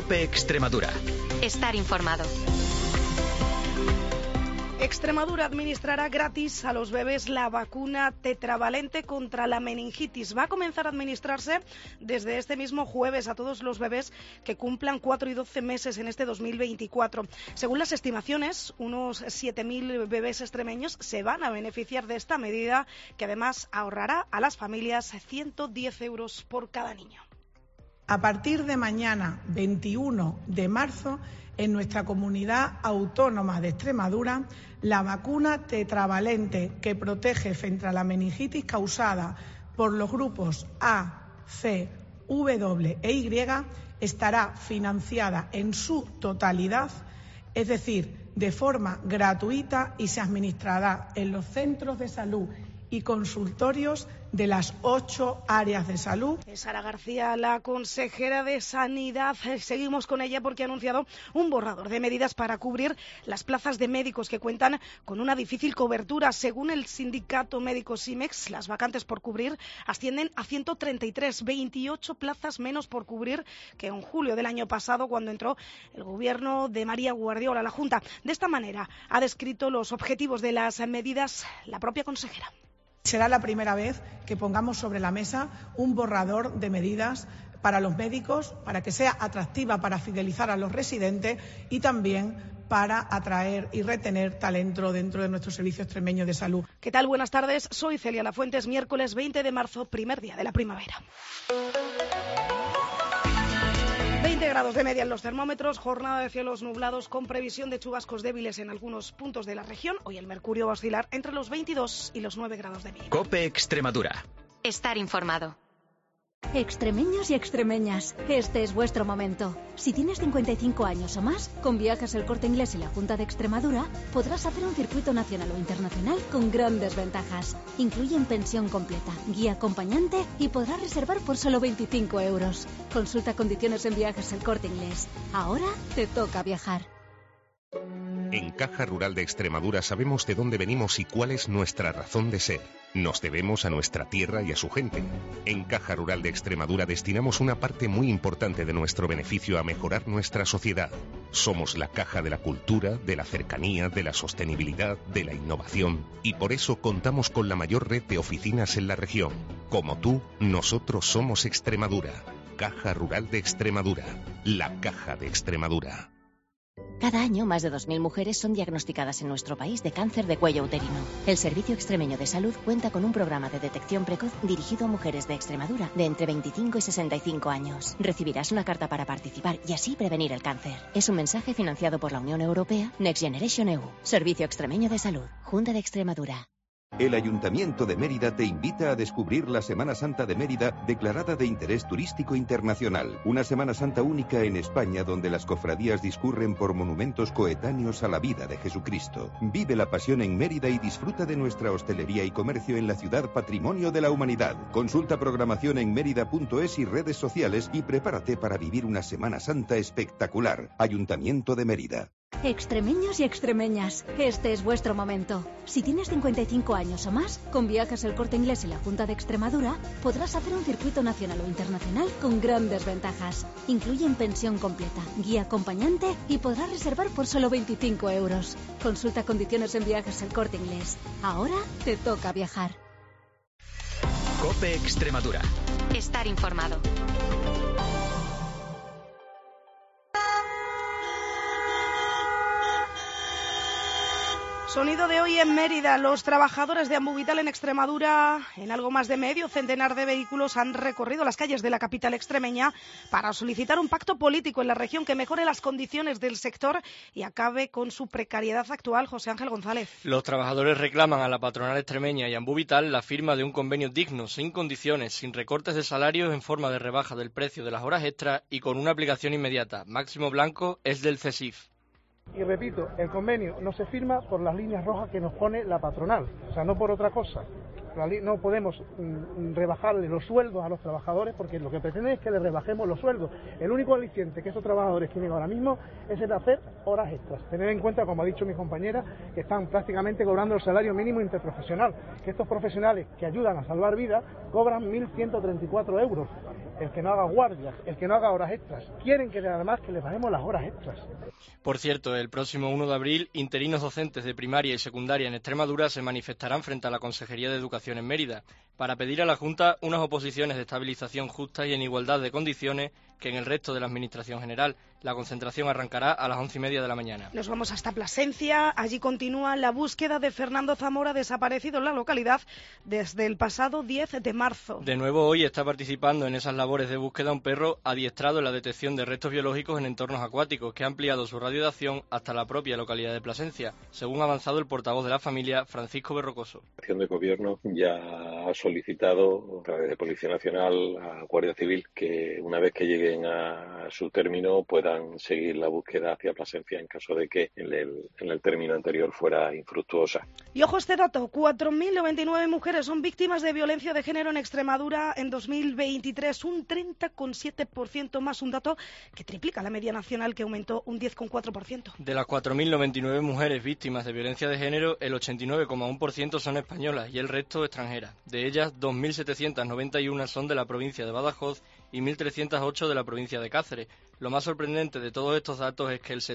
COPE Extremadura. Estar informado. Extremadura administrará gratis a los bebés la vacuna tetravalente contra la meningitis. Va a comenzar a administrarse desde este mismo jueves a todos los bebés que cumplan 4 y 12 meses en este 2024. Según las estimaciones, unos 7.000 bebés extremeños se van a beneficiar de esta medida, que además ahorrará a las familias 110 euros por cada niño. A partir de mañana, 21 de marzo, en nuestra comunidad autónoma de Extremadura, la vacuna tetravalente que protege frente a la meningitis causada por los grupos A, C, W e Y estará financiada en su totalidad, es decir, de forma gratuita, y se administrará en los centros de salud y consultorios de las 8 áreas de salud. Sara García, la consejera de Sanidad, seguimos con ella porque ha anunciado un borrador de medidas para cubrir las plazas de médicos que cuentan con una difícil cobertura. Según el sindicato médico SIMEX, las vacantes por cubrir ascienden a 133, 28 plazas menos por cubrir que en julio del año pasado, cuando entró el gobierno de María Guardiola a la Junta. De esta manera ha descrito los objetivos de las medidas la propia consejera. Será la primera vez que pongamos sobre la mesa un borrador de medidas para los médicos, para que sea atractiva para fidelizar a los residentes y también para atraer y retener talento dentro de nuestro servicio extremeño de salud. ¿Qué tal? Buenas tardes. Soy Celia Lafuentes. Miércoles 20 de marzo, primer día de la primavera. 20 grados de media en los termómetros, jornada de cielos nublados con previsión de chubascos débiles en algunos puntos de la región. Hoy el mercurio va a oscilar entre los 22 y los 9 grados de mínima. COPE Extremadura. Estar informado. Extremeños y extremeñas, este es vuestro momento. Si tienes 55 años o más, con Viajes El Corte Inglés y la Junta de Extremadura, podrás hacer un circuito nacional o internacional con grandes ventajas. Incluyen pensión completa, guía acompañante y podrás reservar por solo 25 euros. Consulta condiciones en Viajes El Corte Inglés. Ahora te toca viajar. En Caja Rural de Extremadura sabemos de dónde venimos y cuál es nuestra razón de ser. Nos debemos a nuestra tierra y a su gente. En Caja Rural de Extremadura destinamos una parte muy importante de nuestro beneficio a mejorar nuestra sociedad. Somos la caja de la cultura, de la cercanía, de la sostenibilidad, de la innovación, y por eso contamos con la mayor red de oficinas en la región. Como tú, nosotros somos Extremadura. Caja Rural de Extremadura. La Caja de Extremadura. Cada año, más de 2.000 mujeres son diagnosticadas en nuestro país de cáncer de cuello uterino. El Servicio Extremeño de Salud cuenta con un programa de detección precoz dirigido a mujeres de Extremadura de entre 25 y 65 años. Recibirás una carta para participar y así prevenir el cáncer. Es un mensaje financiado por la Unión Europea, Next Generation EU. Servicio Extremeño de Salud, Junta de Extremadura. El Ayuntamiento de Mérida te invita a descubrir la Semana Santa de Mérida, declarada de interés turístico internacional. Una Semana Santa única en España, donde las cofradías discurren por monumentos coetáneos a la vida de Jesucristo. Vive la pasión en Mérida y disfruta de nuestra hostelería y comercio en la ciudad patrimonio de la humanidad. Consulta programación en mérida.es y redes sociales y prepárate para vivir una Semana Santa espectacular. Ayuntamiento de Mérida. Extremeños y extremeñas, este es vuestro momento. Si tienes 55 años o más, con Viajes El Corte Inglés y la Junta de Extremadura, podrás hacer un circuito nacional o internacional con grandes ventajas. Incluyen pensión completa, guía acompañante y podrás reservar por solo 25 euros. Consulta condiciones en Viajes El Corte Inglés. Ahora te toca viajar. COPE Extremadura. Estar informado. Sonido de hoy en Mérida. Los trabajadores de Ambuvital en Extremadura, en algo más de medio centenar de vehículos, han recorrido las calles de la capital extremeña para solicitar un pacto político en la región que mejore las condiciones del sector y acabe con su precariedad actual. José Ángel González. Los trabajadores reclaman a la patronal extremeña y Ambuvital la firma de un convenio digno, sin condiciones, sin recortes de salarios en forma de rebaja del precio de las horas extras y con una aplicación inmediata. Máximo Blanco es del CESIF. Y repito, el convenio no se firma por las líneas rojas que nos pone la patronal, o sea, no por otra cosa. no podemos rebajarle los sueldos a los trabajadores, porque lo que pretende es que les rebajemos los sueldos. El único aliciente que estos trabajadores tienen ahora mismo es el de hacer horas extras. Tener en cuenta, como ha dicho mi compañera, que están prácticamente cobrando el salario mínimo interprofesional, que estos profesionales que ayudan a salvar vidas cobran 1.134 euros. El que no haga guardias, el que no haga horas extras. Quieren que además que les bajemos las horas extras. Por cierto, el próximo 1 de abril, interinos docentes de primaria y secundaria en Extremadura se manifestarán frente a la Consejería de Educación en Mérida para pedir a la Junta unas oposiciones de estabilización justas y en igualdad de condiciones que en el resto de la Administración General. La concentración arrancará a las 11:30 de la mañana. Nos vamos hasta Plasencia. Allí continúa la búsqueda de Fernando Zamora, desaparecido en la localidad desde el pasado 10 de marzo. De nuevo, hoy está participando en esas labores de búsqueda un perro adiestrado en la detección de restos biológicos en entornos acuáticos, que ha ampliado su radio de acción hasta la propia localidad de Plasencia, según ha avanzado el portavoz de la familia, Francisco Berrocoso. La acción de gobierno ya ha solicitado, a través de Policía Nacional, a Guardia Civil, que una vez que lleguen a su término puedan seguir la búsqueda hacia Plasencia en caso de que en el término anterior fuera infructuosa. Y ojo este dato, 4.099 mujeres son víctimas de violencia de género en Extremadura en 2023, un 30,7% más, un dato que triplica la media nacional, que aumentó un 10,4%. De las 4.099 mujeres víctimas de violencia de género, el 89,1% son españolas y el resto extranjeras. De ellas, 2.791 son de la provincia de Badajoz y 1.308 de la provincia de Cáceres. Lo más sorprendente de todos estos datos es que el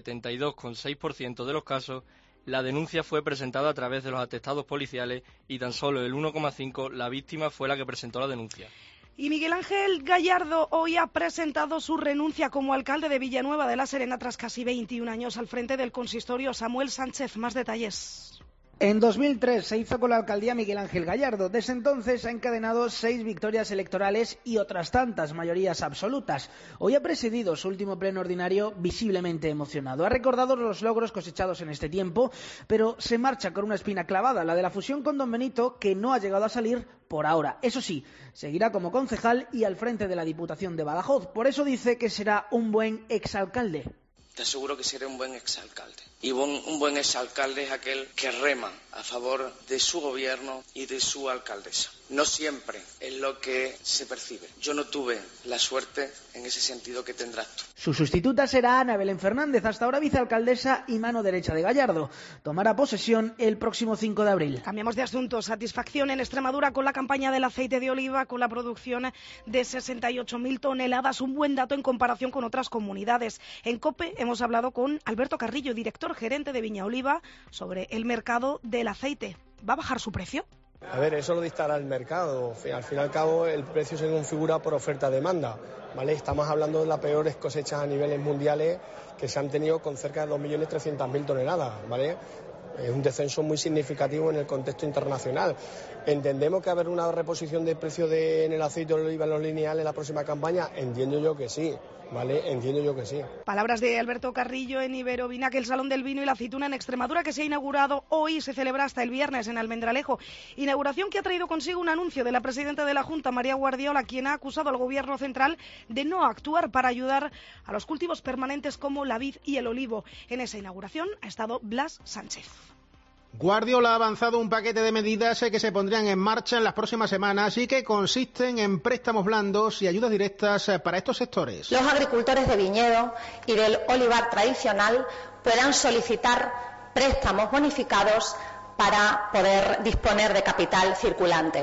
72,6% de los casos la denuncia fue presentada a través de los atestados policiales y tan solo el 1,5% la víctima fue la que presentó la denuncia. Y Miguel Ángel Gallardo hoy ha presentado su renuncia como alcalde de Villanueva de la Serena tras casi 21 años al frente del consistorio. Samuel Sánchez, más detalles. En 2003 se hizo con la alcaldía Miguel Ángel Gallardo. Desde entonces ha encadenado 6 victorias electorales y otras tantas mayorías absolutas. Hoy ha presidido su último pleno ordinario visiblemente emocionado. Ha recordado los logros cosechados en este tiempo, pero se marcha con una espina clavada, la de la fusión con Don Benito, que no ha llegado a salir por ahora. Eso sí, seguirá como concejal y al frente de la Diputación de Badajoz. Por eso dice que será un buen exalcalde. Te aseguro que seré un buen exalcalde. Y un buen exalcalde es aquel que rema a favor de su gobierno y de su alcaldesa. No siempre es lo que se percibe. Yo no tuve la suerte en ese sentido que tendrás tú. Su sustituta será Ana Belén Fernández, hasta ahora vicealcaldesa y mano derecha de Gallardo. Tomará posesión el próximo 5 de abril. Cambiamos de asunto. Satisfacción en Extremadura con la campaña del aceite de oliva, con la producción de 68.000 toneladas. Un buen dato en comparación con otras comunidades. En COPE hemos hablado con Alberto Carrillo, director gerente de Viña Oliva, sobre el mercado del aceite. ¿Va a bajar su precio? A ver, eso lo dictará el mercado. Al fin y al cabo, el precio se configura por oferta-demanda, ¿vale? Estamos hablando de las peores cosechas a niveles mundiales que se han tenido con cerca de 2.300.000 toneladas, ¿vale? Es un descenso muy significativo en el contexto internacional. ¿Entendemos que va a haber una reposición de precio en el aceite de oliva en los lineales en la próxima campaña? Entiendo yo que sí. ¿Vale? Entiendo yo que sí. Palabras de Alberto Carrillo en Iberovinac, el Salón del Vino y la Aceituna en Extremadura, que se ha inaugurado hoy y se celebra hasta el viernes en Almendralejo. Inauguración que ha traído consigo un anuncio de la presidenta de la Junta, María Guardiola, quien ha acusado al Gobierno central de no actuar para ayudar a los cultivos permanentes como la vid y el olivo. En esa inauguración ha estado Blas Sánchez. Guardiola ha avanzado un paquete de medidas que se pondrían en marcha en las próximas semanas y que consisten en préstamos blandos y ayudas directas para estos sectores. Los agricultores de viñedo y del olivar tradicional podrán solicitar préstamos bonificados para poder disponer de capital circulante.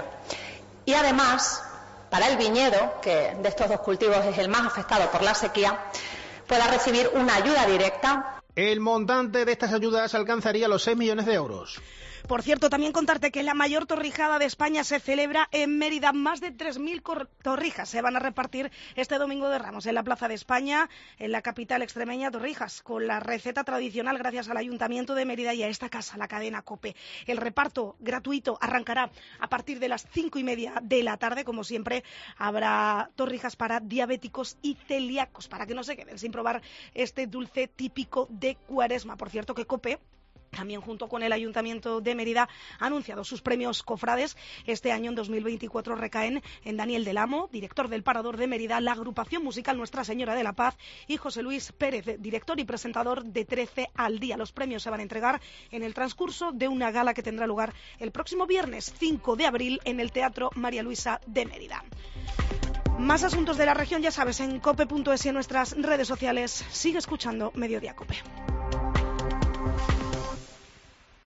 Y además, para el viñedo, que de estos dos cultivos es el más afectado por la sequía, pueda recibir una ayuda directa. El montante de estas ayudas alcanzaría los 6 millones de euros. Por cierto, también contarte que la mayor torrijada de España se celebra en Mérida. Más de 3.000 torrijas se van a repartir este domingo de Ramos en la Plaza de España, en la capital extremeña. Torrijas con la receta tradicional gracias al Ayuntamiento de Mérida y a esta casa, la cadena COPE. El reparto gratuito arrancará a partir de las 5:30 de la tarde. Como siempre, habrá torrijas para diabéticos y celíacos, para que no se queden sin probar este dulce típico de Cuaresma. Por cierto, que COPE También junto con el Ayuntamiento de Mérida ha anunciado sus premios cofrades. Este año, en 2024, recaen en Daniel del Amo, director del Parador de Mérida, la agrupación musical Nuestra Señora de la Paz, y José Luis Pérez, director y presentador de 13 al Día. Los premios se van a entregar en el transcurso de una gala que tendrá lugar el próximo viernes 5 de abril en el Teatro María Luisa de Mérida. Más asuntos de la región, ya sabes, en cope.es y en nuestras redes sociales. Sigue escuchando Mediodía Cope.